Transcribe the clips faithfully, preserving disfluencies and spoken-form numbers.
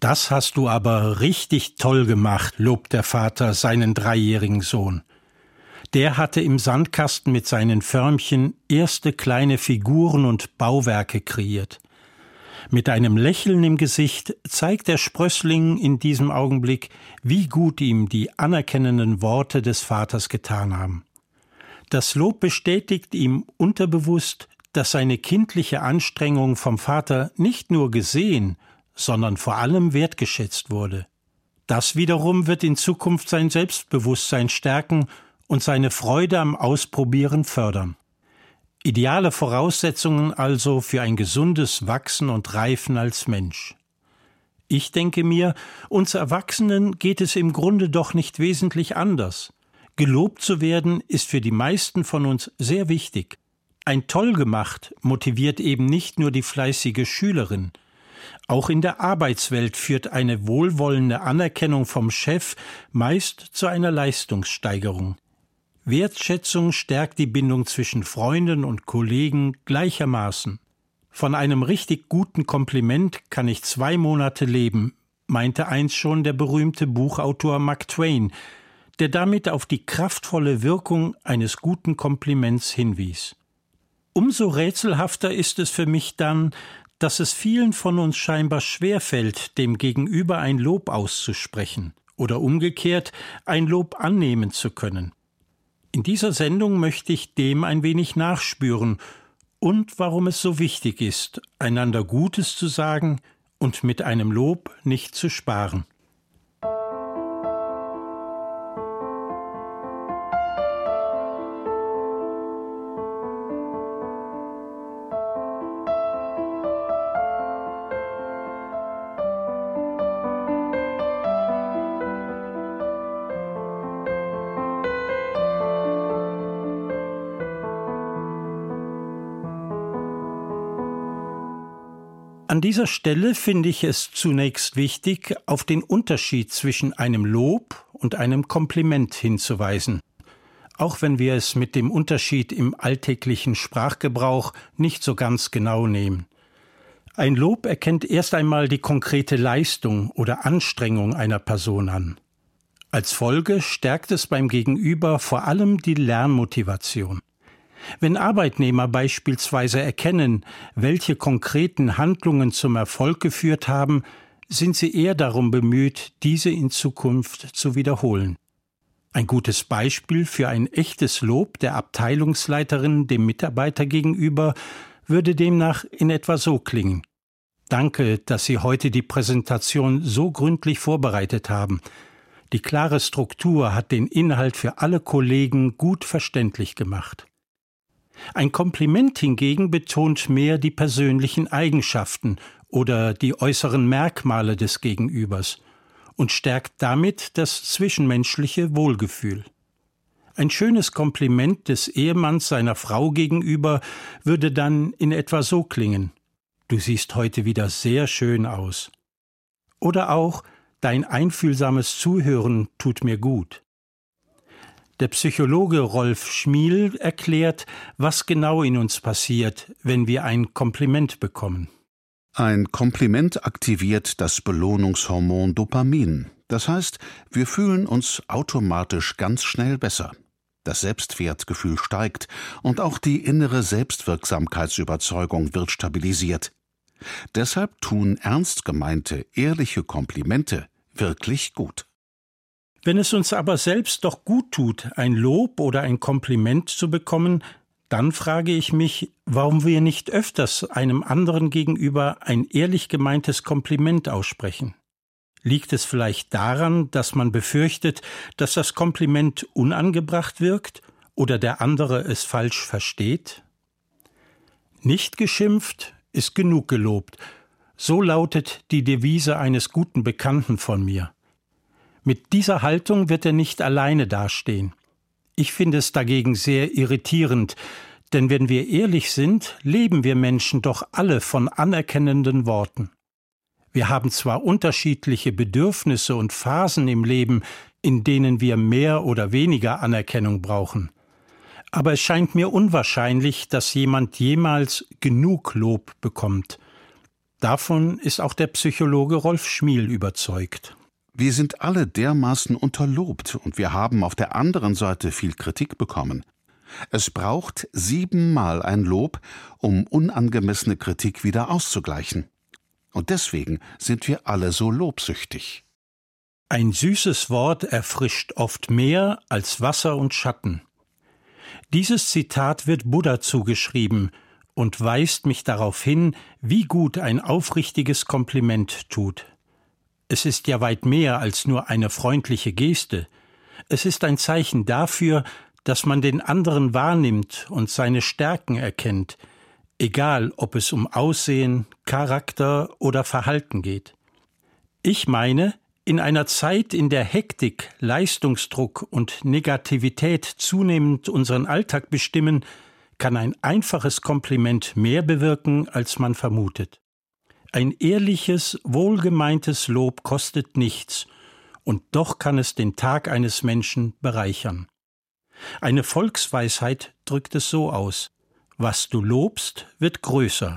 Das hast du aber richtig toll gemacht, lobt der Vater seinen dreijährigen Sohn. Der hatte im Sandkasten mit seinen Förmchen erste kleine Figuren und Bauwerke kreiert. Mit einem Lächeln im Gesicht zeigt der Sprössling in diesem Augenblick, wie gut ihm die anerkennenden Worte des Vaters getan haben. Das Lob bestätigt ihm unterbewusst, dass seine kindliche Anstrengung vom Vater nicht nur gesehen, sondern vor allem wertgeschätzt wurde. Das wiederum wird in Zukunft sein Selbstbewusstsein stärken und seine Freude am Ausprobieren fördern. Ideale Voraussetzungen also für ein gesundes Wachsen und Reifen als Mensch. Ich denke mir, uns Erwachsenen geht es im Grunde doch nicht wesentlich anders. Gelobt zu werden ist für die meisten von uns sehr wichtig. Ein toll gemacht motiviert eben nicht nur die fleißige Schülerin. Auch in der Arbeitswelt führt eine wohlwollende Anerkennung vom Chef meist zu einer Leistungssteigerung. Wertschätzung stärkt die Bindung zwischen Freunden und Kollegen gleichermaßen. Von einem richtig guten Kompliment kann ich zwei Monate leben, meinte einst schon der berühmte Buchautor Mark Twain, der damit auf die kraftvolle Wirkung eines guten Kompliments hinwies. Umso rätselhafter ist es für mich dann, dass es vielen von uns scheinbar schwerfällt, dem Gegenüber ein Lob auszusprechen oder umgekehrt ein Lob annehmen zu können. In dieser Sendung möchte ich dem ein wenig nachspüren und warum es so wichtig ist, einander Gutes zu sagen und mit einem Lob nicht zu sparen. An dieser Stelle finde ich es zunächst wichtig, auf den Unterschied zwischen einem Lob und einem Kompliment hinzuweisen, auch wenn wir es mit dem Unterschied im alltäglichen Sprachgebrauch nicht so ganz genau nehmen. Ein Lob erkennt erst einmal die konkrete Leistung oder Anstrengung einer Person an. Als Folge stärkt es beim Gegenüber vor allem die Lernmotivation. Wenn Arbeitnehmer beispielsweise erkennen, welche konkreten Handlungen zum Erfolg geführt haben, sind sie eher darum bemüht, diese in Zukunft zu wiederholen. Ein gutes Beispiel für ein echtes Lob der Abteilungsleiterin dem Mitarbeiter gegenüber würde demnach in etwa so klingen: Danke, dass Sie heute die Präsentation so gründlich vorbereitet haben. Die klare Struktur hat den Inhalt für alle Kollegen gut verständlich gemacht. Ein Kompliment hingegen betont mehr die persönlichen Eigenschaften oder die äußeren Merkmale des Gegenübers und stärkt damit das zwischenmenschliche Wohlgefühl. Ein schönes Kompliment des Ehemanns seiner Frau gegenüber würde dann in etwa so klingen: Du siehst heute wieder sehr schön aus. Oder auch: Dein einfühlsames Zuhören tut mir gut. Der Psychologe Rolf Schmiel erklärt, was genau in uns passiert, wenn wir ein Kompliment bekommen. Ein Kompliment aktiviert das Belohnungshormon Dopamin. Das heißt, wir fühlen uns automatisch ganz schnell besser. Das Selbstwertgefühl steigt und auch die innere Selbstwirksamkeitsüberzeugung wird stabilisiert. Deshalb tun ernst gemeinte, ehrliche Komplimente wirklich gut. Wenn es uns aber selbst doch gut tut, ein Lob oder ein Kompliment zu bekommen, dann frage ich mich, warum wir nicht öfters einem anderen gegenüber ein ehrlich gemeintes Kompliment aussprechen. Liegt es vielleicht daran, dass man befürchtet, dass das Kompliment unangebracht wirkt oder der andere es falsch versteht? Nicht geschimpft ist genug gelobt. So lautet die Devise eines guten Bekannten von mir. Mit dieser Haltung wird er nicht alleine dastehen. Ich finde es dagegen sehr irritierend, denn wenn wir ehrlich sind, leben wir Menschen doch alle von anerkennenden Worten. Wir haben zwar unterschiedliche Bedürfnisse und Phasen im Leben, in denen wir mehr oder weniger Anerkennung brauchen. Aber es scheint mir unwahrscheinlich, dass jemand jemals genug Lob bekommt. Davon ist auch der Psychologe Rolf Schmiel überzeugt. Wir sind alle dermaßen unterlobt und wir haben auf der anderen Seite viel Kritik bekommen. Es braucht siebenmal ein Lob, um unangemessene Kritik wieder auszugleichen. Und deswegen sind wir alle so lobsüchtig. Ein süßes Wort erfrischt oft mehr als Wasser und Schatten. Dieses Zitat wird Buddha zugeschrieben und weist mich darauf hin, wie gut ein aufrichtiges Kompliment tut. Es ist ja weit mehr als nur eine freundliche Geste. Es ist ein Zeichen dafür, dass man den anderen wahrnimmt und seine Stärken erkennt, egal ob es um Aussehen, Charakter oder Verhalten geht. Ich meine, in einer Zeit, in der Hektik, Leistungsdruck und Negativität zunehmend unseren Alltag bestimmen, kann ein einfaches Kompliment mehr bewirken, als man vermutet. Ein ehrliches, wohlgemeintes Lob kostet nichts, und doch kann es den Tag eines Menschen bereichern. Eine Volksweisheit drückt es so aus: Was du lobst, wird größer.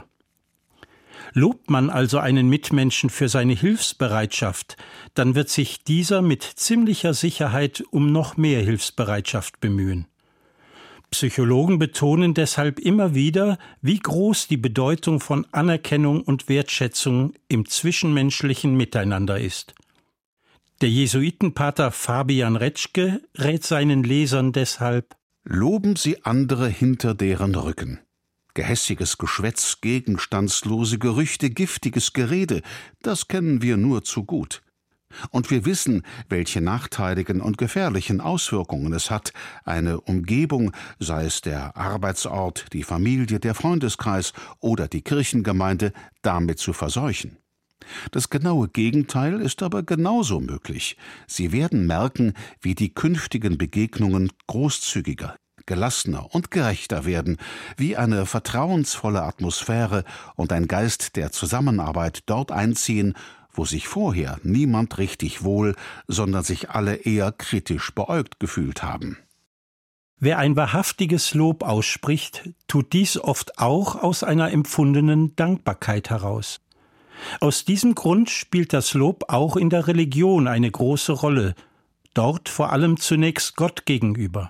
Lobt man also einen Mitmenschen für seine Hilfsbereitschaft, dann wird sich dieser mit ziemlicher Sicherheit um noch mehr Hilfsbereitschaft bemühen. Psychologen betonen deshalb immer wieder, wie groß die Bedeutung von Anerkennung und Wertschätzung im zwischenmenschlichen Miteinander ist. Der Jesuitenpater Fabian Retzschke rät seinen Lesern deshalb: Loben Sie andere hinter deren Rücken. Gehässiges Geschwätz, gegenstandslose Gerüchte, giftiges Gerede, das kennen wir nur zu gut. Und wir wissen, welche nachteiligen und gefährlichen Auswirkungen es hat, eine Umgebung, sei es der Arbeitsort, die Familie, der Freundeskreis oder die Kirchengemeinde, damit zu verseuchen. Das genaue Gegenteil ist aber genauso möglich. Sie werden merken, wie die künftigen Begegnungen großzügiger, gelassener und gerechter werden, wie eine vertrauensvolle Atmosphäre und ein Geist der Zusammenarbeit dort einziehen, wo sich vorher niemand richtig wohl, sondern sich alle eher kritisch beäugt gefühlt haben. Wer ein wahrhaftiges Lob ausspricht, tut dies oft auch aus einer empfundenen Dankbarkeit heraus. Aus diesem Grund spielt das Lob auch in der Religion eine große Rolle, dort vor allem zunächst Gott gegenüber.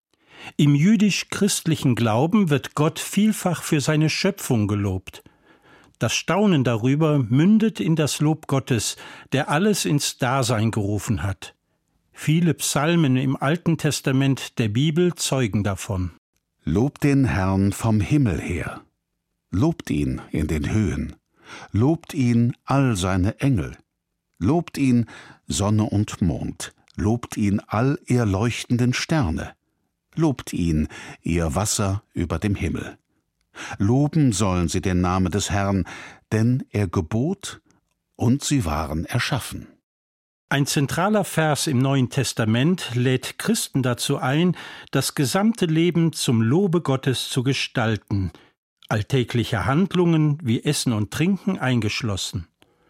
Im jüdisch-christlichen Glauben wird Gott vielfach für seine Schöpfung gelobt. Das Staunen darüber mündet in das Lob Gottes, der alles ins Dasein gerufen hat. Viele Psalmen im Alten Testament der Bibel zeugen davon. Lobt den Herrn vom Himmel her. Lobt ihn in den Höhen. Lobt ihn all seine Engel. Lobt ihn Sonne und Mond. Lobt ihn all ihr leuchtenden Sterne. Lobt ihn, ihr Wasser über dem Himmel. Loben sollen sie den Namen des Herrn, denn er gebot, und sie waren erschaffen. Ein zentraler Vers im Neuen Testament lädt Christen dazu ein, das gesamte Leben zum Lobe Gottes zu gestalten, alltägliche Handlungen wie Essen und Trinken eingeschlossen.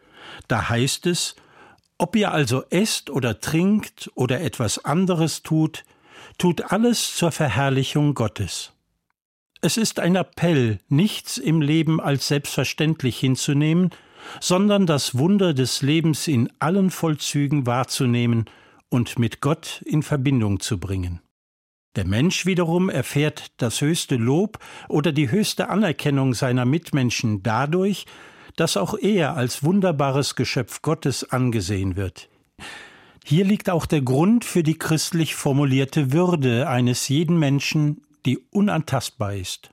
Da heißt es: Ob ihr also esst oder trinkt oder etwas anderes tut, tut alles zur Verherrlichung Gottes. Es ist ein Appell, nichts im Leben als selbstverständlich hinzunehmen, sondern das Wunder des Lebens in allen Vollzügen wahrzunehmen und mit Gott in Verbindung zu bringen. Der Mensch wiederum erfährt das höchste Lob oder die höchste Anerkennung seiner Mitmenschen dadurch, dass auch er als wunderbares Geschöpf Gottes angesehen wird. Hier liegt auch der Grund für die christlich formulierte Würde eines jeden Menschen, die unantastbar ist.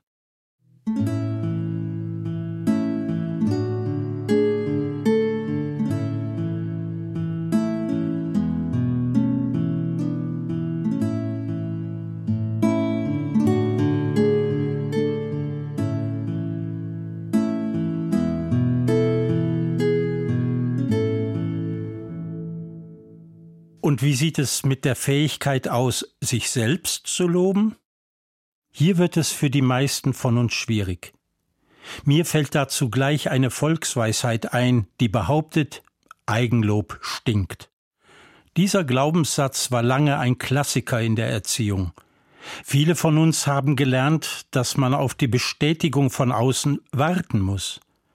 Und wie sieht es mit der Fähigkeit aus, sich selbst zu loben? Hier wird es für die meisten von uns schwierig. Mir fällt dazu gleich eine Volksweisheit ein, die behauptet, Eigenlob stinkt. Dieser Glaubenssatz war lange ein Klassiker in der Erziehung. Viele von uns haben gelernt, dass man auf die Bestätigung von außen warten muss.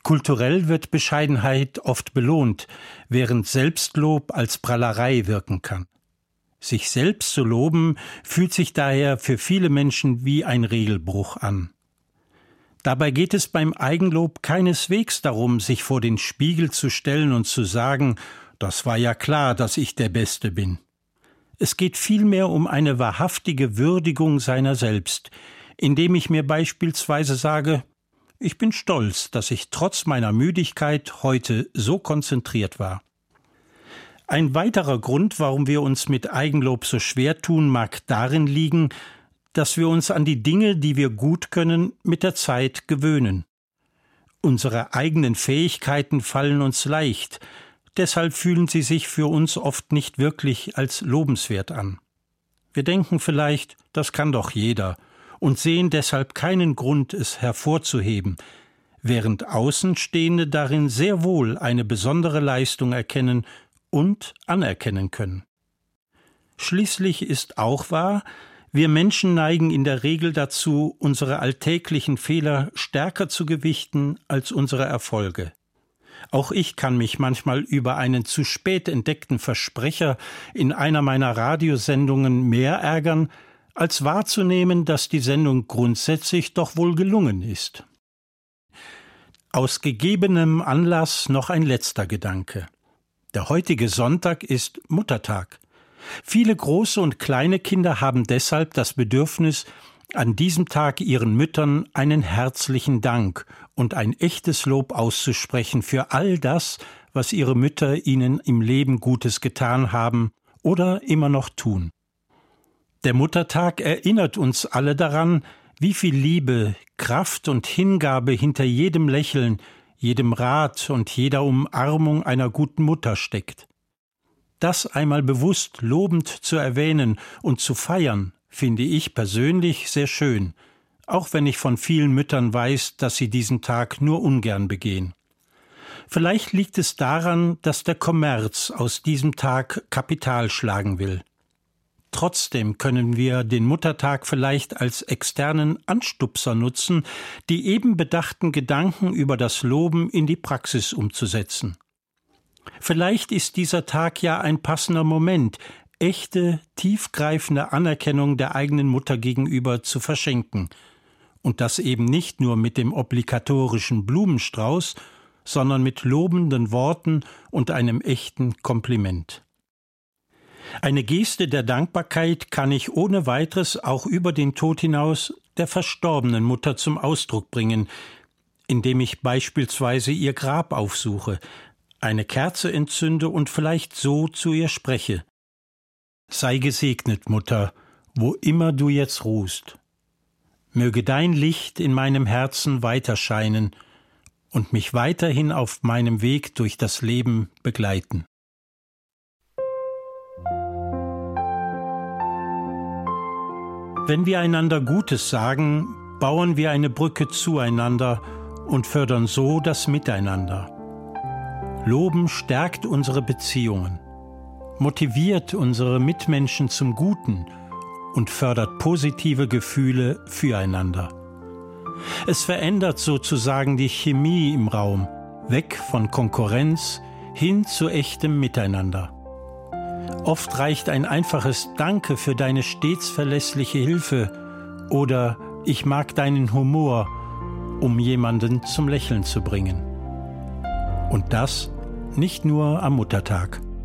Kulturell wird Bescheidenheit oft belohnt, während Selbstlob als Prahlerei wirken kann. Sich selbst zu loben, fühlt sich daher für viele Menschen wie ein Regelbruch an. Dabei geht es beim Eigenlob keineswegs darum, sich vor den Spiegel zu stellen und zu sagen, das war ja klar, dass ich der Beste bin. Es geht vielmehr um eine wahrhaftige Würdigung seiner selbst, indem ich mir beispielsweise sage, ich bin stolz, dass ich trotz meiner Müdigkeit heute so konzentriert war. Ein weiterer Grund, warum wir uns mit Eigenlob so schwer tun, mag darin liegen, dass wir uns an die Dinge, die wir gut können, mit der Zeit gewöhnen. Unsere eigenen Fähigkeiten fallen uns leicht, deshalb fühlen sie sich für uns oft nicht wirklich als lobenswert an. Wir denken vielleicht, das kann doch jeder, und sehen deshalb keinen Grund, es hervorzuheben, während Außenstehende darin sehr wohl eine besondere Leistung erkennen und anerkennen können. Schließlich ist auch wahr, wir Menschen neigen in der Regel dazu, unsere alltäglichen Fehler stärker zu gewichten als unsere Erfolge. Auch ich kann mich manchmal über einen zu spät entdeckten Versprecher in einer meiner Radiosendungen mehr ärgern, als wahrzunehmen, dass die Sendung grundsätzlich doch wohl gelungen ist. Aus gegebenem Anlass noch ein letzter Gedanke. Der heutige Sonntag ist Muttertag. Viele große und kleine Kinder haben deshalb das Bedürfnis, an diesem Tag ihren Müttern einen herzlichen Dank und ein echtes Lob auszusprechen für all das, was ihre Mütter ihnen im Leben Gutes getan haben oder immer noch tun. Der Muttertag erinnert uns alle daran, wie viel Liebe, Kraft und Hingabe hinter jedem Lächeln, jedem Rat und jeder Umarmung einer guten Mutter steckt. Das einmal bewusst lobend zu erwähnen und zu feiern, finde ich persönlich sehr schön, auch wenn ich von vielen Müttern weiß, dass sie diesen Tag nur ungern begehen. Vielleicht liegt es daran, dass der Kommerz aus diesem Tag Kapital schlagen will. Trotzdem können wir den Muttertag vielleicht als externen Anstupser nutzen, die eben bedachten Gedanken über das Loben in die Praxis umzusetzen. Vielleicht ist dieser Tag ja ein passender Moment, echte, tiefgreifende Anerkennung der eigenen Mutter gegenüber zu verschenken. Und das eben nicht nur mit dem obligatorischen Blumenstrauß, sondern mit lobenden Worten und einem echten Kompliment. Eine Geste der Dankbarkeit kann ich ohne weiteres auch über den Tod hinaus der verstorbenen Mutter zum Ausdruck bringen, indem ich beispielsweise ihr Grab aufsuche, eine Kerze entzünde und vielleicht so zu ihr spreche. Sei gesegnet, Mutter, wo immer du jetzt ruhst. Möge dein Licht in meinem Herzen weiter scheinen und mich weiterhin auf meinem Weg durch das Leben begleiten. Wenn wir einander Gutes sagen, bauen wir eine Brücke zueinander und fördern so das Miteinander. Loben stärkt unsere Beziehungen, motiviert unsere Mitmenschen zum Guten und fördert positive Gefühle füreinander. Es verändert sozusagen die Chemie im Raum, weg von Konkurrenz hin zu echtem Miteinander. Oft reicht ein einfaches Danke für deine stets verlässliche Hilfe oder ich mag deinen Humor, um jemanden zum Lächeln zu bringen. Und das nicht nur am Muttertag.